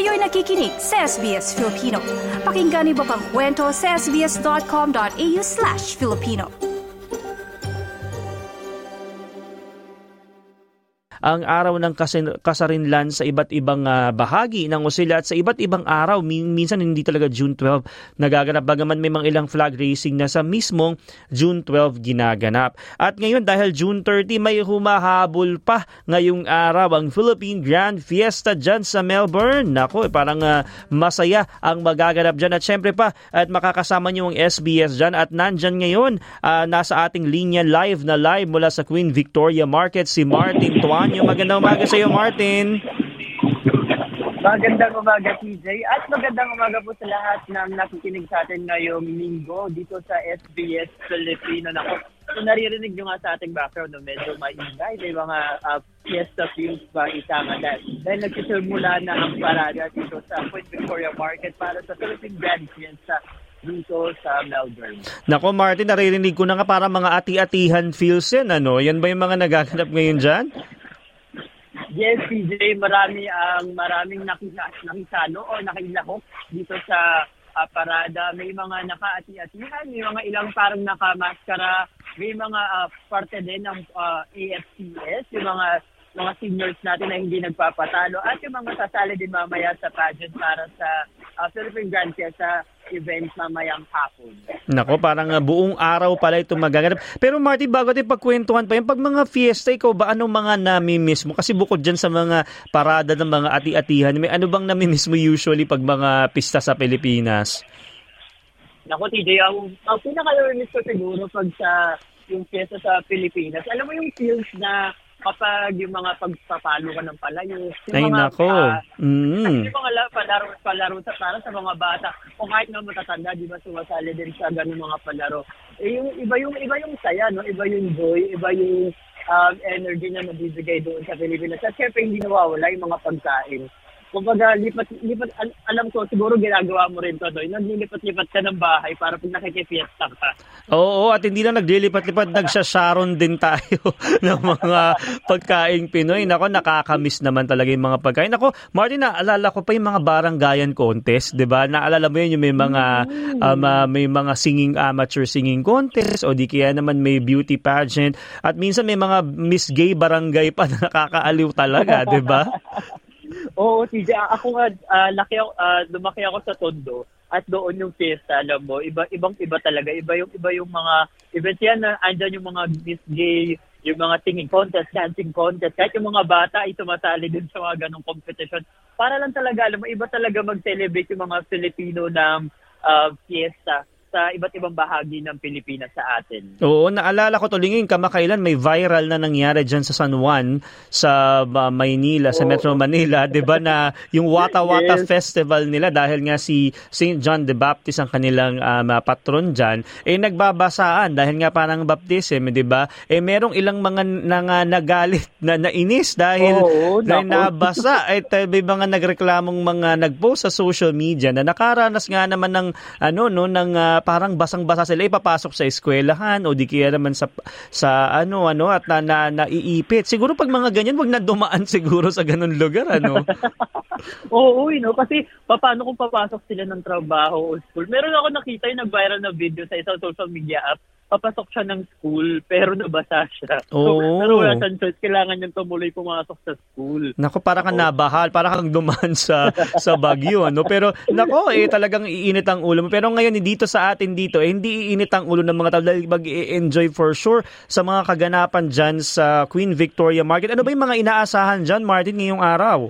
Kayo'y nakikinig sa SBS Filipino. Pakinggan niyo pa ang kwento sa sbs.com.au/Filipino. Ang araw ng kasarinlan sa iba't ibang bahagi ng Australia at sa iba't ibang araw. Minsan hindi talaga June 12 nagaganap, bagaman may mga ilang flag racing na sa mismong June 12 ginaganap. At ngayon dahil June 30 may humahabol pa ngayong araw ang Philippine Grand Fiesta dyan sa Melbourne. Nako, parang masaya ang magaganap dyan. At syempre pa, at makakasama niyo ang SBS dyan. At nandyan ngayon, nasa ating linya live mula sa Queen Victoria Market si Martin Tuan. Magandang umaga sa iyo, Martin. Magandang umaga, TJ. At magandang umaga po sa lahat ng nakikinig sa atin ngayong linggo dito sa SBS Filipino. Kung naririnig nyo nga sa ating background, medyo maingay. May mga fiesta fields ba isa nga dahil nagsisimula na ang parada dito sa Queen Victoria Market para sa Philippine Grand Fiesta dito sa Melbourne. Nako, Martin, naririnig ko na nga para mga ati-atihan feels yan, ano? Yan ba yung mga nagaganap ngayon dyan? Yes, PJ, maraming nakisalo o nakilahok dito sa parada. May mga naka-ati-atihan, may mga ilang parang nakamaskara, may mga parte din ng AFCS, yung mga seniors natin na hindi nagpapatalo, at yung mga sasali din mamaya sa pageant para sa Philippine Grand Fiesta event mamayang hapon. Nako, parang buong araw pala ito magaganap. Pero Marty, bago natin pagkwentuhan pa yan, pag mga fiesta, ikaw ba anong mga nami-miss mo? Kasi bukod dyan sa mga parada ng mga ati-atihan, may ano bang nami-miss mo usually pag mga pista sa Pilipinas? Nako, TJ, ang pinaka-nami-miss ko siguro pag sa yung fiesta sa Pilipinas, alam mo yung feels na kapag yung mga pagpapalo ka ng palayo, yung nako. Yung mga palaro para sa mga bata, o kahit na matatanda, di ba sumasali din sa ganung mga palaro. Yung iba yung saya, no? Iba yung joy, iba yung energy na nabibigay doon sa Pilipinas. At syempre hindi nawawala yung mga pagkain. Kumbaga, lipat, alam ko, siguro ginagawa mo rin to, no? Naglilipat-lipat ka ng bahay para pag nakikifiesta ka. Oo, at hindi na naglilipat-lipat, nagsasharon din tayo ng mga pagkaing Pinoy. Nako, nakakamiss naman talaga yung mga pagkain. Nako, Martin, naalala ko pa yung mga baranggayan contest, di ba? Naalala mo yun, yung may mga amateur singing contest, o di kaya naman may beauty pageant. At minsan may mga Miss Gay barangay pa na nakakaaliw talaga, di ba? Oo, TJ, ako nga, lumaki ako sa Tondo at doon yung fiesta, alam mo, ibang-iba talaga. Iba yung mga events yan na andyan yung mga Miss Gay, yung mga singing contest, dancing contest, kahit yung mga bata ay sumasali din sa mga ganong competition. Para lang talaga, alam mo, iba talaga mag-celebrate yung mga Filipino ng fiesta sa iba't ibang bahagi ng Pilipinas sa atin. Oo, naalala ko tulingin kamakailan may viral na nangyari dyan sa San Juan sa Maynila, sa Metro Manila, 'di ba, na yung Wata Wata Festival nila dahil nga si St. John the Baptist ang kanilang patron dyan, nagbabasaan dahil nga parang baptism, 'di ba? Merong ilang mga nagalit na nainis dahil nabasa at may mga nagreklamong mga nagpost sa social media na nakaranas nga naman ng parang basang-basa sila ipapasok sa eskwelahan o di kaya naman sa at naiipit. Siguro pag mga ganyan, wag na dumaan siguro sa ganun lugar, ano? Oo, kasi paano kung papasok sila ng trabaho o school? Meron ako nakita yung nag-viral na video sa isang social media app. Papasok siya ng school pero nabasa siya. Pero wala siyang choice. Kailangan niyang tumuloy pumasok sa school. Nako, para kang nabahal. Para kang dumaan sa bagyo. Ano? Pero nako, talagang iinit ang ulo mo. Pero ngayon, dito sa atin dito, hindi iinit ang ulo ng mga tao dahil mag-i-enjoy for sure sa mga kaganapan dyan sa Queen Victoria Market. Ano ba yung mga inaasahan dyan, Martin, ngayong araw?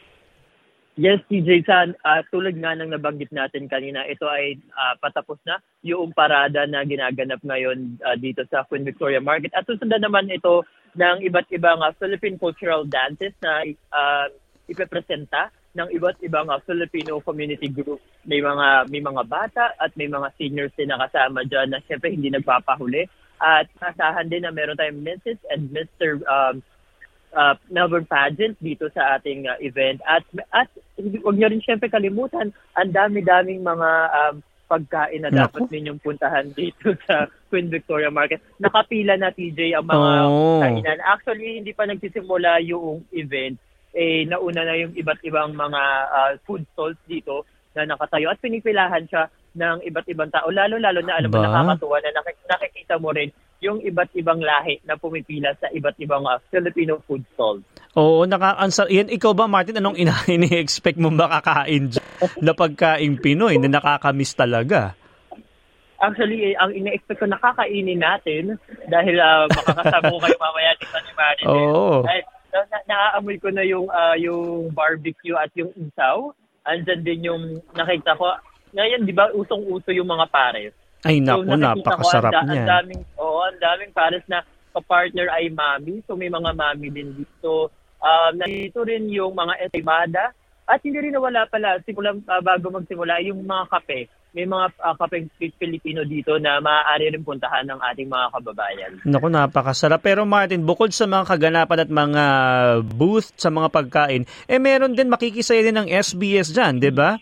Yes, TJ, tulad nga ng nabanggit natin kanina, ito ay patapos na yung parada na ginaganap ngayon dito sa Queen Victoria Market. At susundan naman ito ng iba't ibang Philippine cultural dances na ipepresenta ng iba't ibang Filipino community group. May mga bata at may mga seniors din nakasama dyan na siyempre hindi nagpapahuli. At nasahan din na meron tayong Mrs. and Mr. Melbourne pageant dito sa ating event. At huwag niyo rin siyempre kalimutan, ang dami-daming mga pagkain na dapat ninyong puntahan dito sa Queen Victoria Market. Nakapila na, TJ, ang mga kainan. Actually, hindi pa nagsisimula yung event. nauna na yung iba't ibang mga food stalls dito na nakatayo at pinipilahan siya ng iba't ibang tao. Lalo-lalo na alam mo, nakakatuwa na nakikita mo rin yung iba't ibang lahi na pumipila sa iba't ibang Filipino food stalls. Oo, yan. Ikaw ba, Martin, anong ini-expect mo makakain na pagkain Pinoy na nakakamiss talaga? Actually, ang ina-expect ko nakakainin natin dahil makakasama ko kayo mamaya dito ni Martin. Oo. Naaamoy ko na yung barbecue at yung isaw. Andyan din yung nakita ko. Ngayon, di ba, usong-uso yung mga pares. Ay, naku, so, napakasarap niya. Ang daming pares na kapartner ay mami. So, may mga mami din dito. Nandito rin yung mga etimada. At hindi rin nawala pala, bago magsimula, yung mga kape. May mga kapeng Filipino dito na maaari rin puntahan ng ating mga kababayan. Naku, napakasarap. Pero Martin, bukod sa mga kaganapan at mga booth sa mga pagkain, meron din makikisaya din ng SBS dyan, di ba?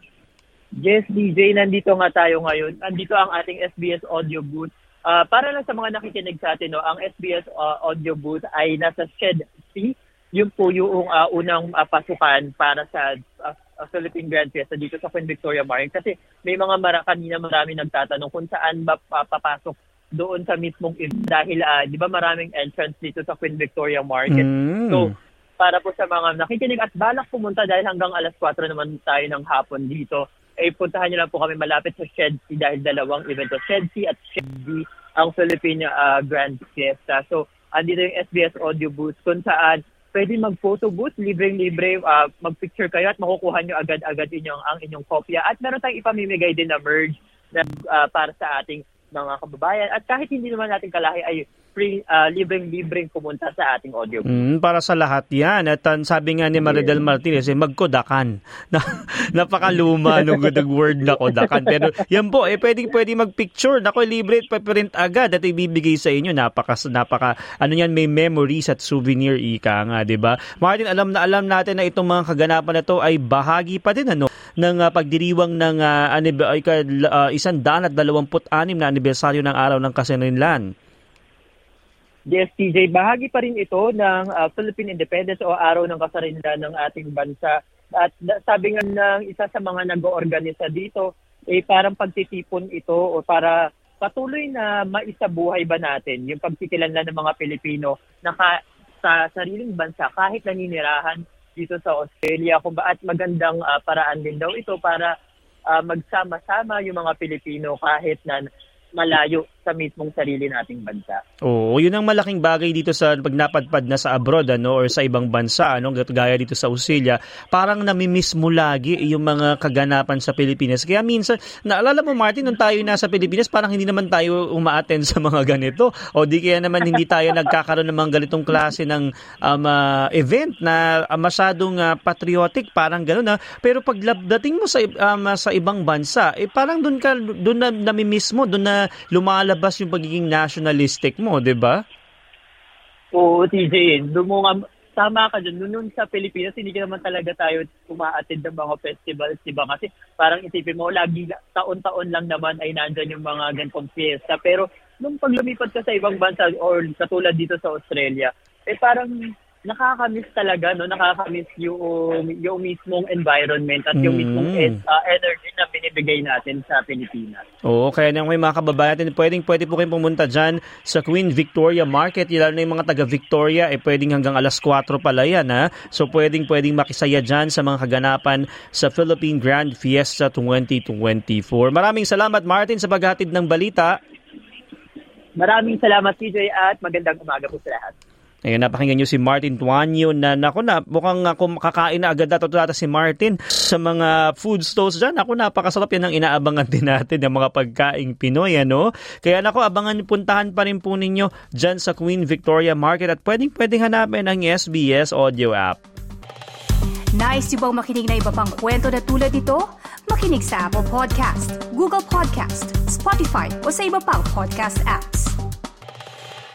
Yes, DJ, nandito nga tayo ngayon. Nandito ang ating SBS audio booth. Para lang sa mga nakikinig sa atin, ang SBS audio booth ay nasa Shed C. Yun po yung unang pasukan para sa Philippine Grand Fiesta dito sa Queen Victoria Market. Kasi may kanina marami nagtatanong kung saan ba papasok doon sa mismong event. Dahil, di ba maraming entrance dito sa Queen Victoria Market. So, para po sa mga nakikinig at balak pumunta dahil hanggang alas 4 naman tayo ng hapon dito, puntahan niyo lang po kami malapit sa Shed C dahil dalawang event. Shed C at Shed D ang Philippine Grand Fiesta. So, andito yung SBS audio booth kung saan pwede mag-photo booth, libreng-libre, mag-picture kayo at makukuha nyo agad-agad ang inyong kopya. At meron tayong ipamimigay din na merge na, para sa ating mga kababayan. At kahit hindi naman natin kalahi ay free, libreng-libreng pumunta sa ating audio booth. Para sa lahat yan. At sabi nga ni Maridel Martinez, magkodakan. Napakaluma nung word na kodakan. Pero yan po, pwede mag-picture. Naku, libre at paprint agad at ibibigay sa inyo. May memories at souvenir ika nga, di ba? Martin, alam natin na itong mga kaganapan na to ay bahagi pa din ng pagdiriwang ng 126 na anibersaryo ng Araw ng Kasarinlan. Yes, TJ, bahagi pa rin ito ng Philippine Independence o Araw ng Kasarinlan ng ating bansa. At sabi nga ng isa sa mga nag-oorganisa dito, parang pagtitipon ito o para patuloy na maisabuhay ba natin yung pagkikilanlan ng mga Pilipino na sa sariling bansa kahit naninirahan dito sa Australia. At magandang paraan din daw ito para magsama-sama yung mga Pilipino kahit na malayo sa mismong sarili nating bansa. Oo, yun ang malaking bagay dito sa pag napadpad na sa abroad or sa ibang bansa, gaya dito sa Australia, parang namimiss mo lagi yung mga kaganapan sa Pilipinas. Kaya minsan, naalala mo Martin, nung tayo nasa Pilipinas, parang hindi naman tayo uma-attend sa mga ganito. O di kaya naman hindi tayo nagkakaroon ng mga ganitong klase ng event na masyadong patriotic, parang gano'n. Pero pag dating mo sa ibang bansa, parang doon na namimiss mo, doon na lumalabas yung pagiging nationalistic mo, di ba? Oo, TJ. Tama ka dyan. Noon sa Pilipinas, hindi naman talaga tayo uma-attend ng mga festivals, di ba? Kasi parang isipin mo, lagi taon-taon lang naman ay nandyan yung mga ganitong fiesta. Pero nung pag lumipat ka sa ibang bansa or katulad dito sa Australia, parang nakakamiss talaga, nakakamiss yung mismong environment at yung mismong energy na binibigay natin sa Pilipinas. Oo, kaya nang may mga kababayan natin, pwede po kayong pumunta dyan sa Queen Victoria Market. Lalo na yung mga taga-Victoria, pwedeng hanggang alas 4 pala yan. So pwedeng makisaya dyan sa mga kaganapan sa Philippine Grand Fiesta 2024. Maraming salamat Martin sa paghatid ng balita. Maraming salamat TJ at magandang umaga po sa lahat. Ayun, napakinggan nyo si Martin Tuanyo na mukhang kakain na agad data si Martin sa mga food stalls dyan. Napakasarap yan ang inaabangan din natin ng mga pagkaing Pinoy, Kaya puntahan pa rin po ninyo dyan sa Queen Victoria Market at pwedeng hanapin ang SBS audio app. Nice yung bang makinig na iba pang kwento na tulad ito? Makinig sa Apple Podcast, Google Podcast, Spotify o sa iba pang podcast apps.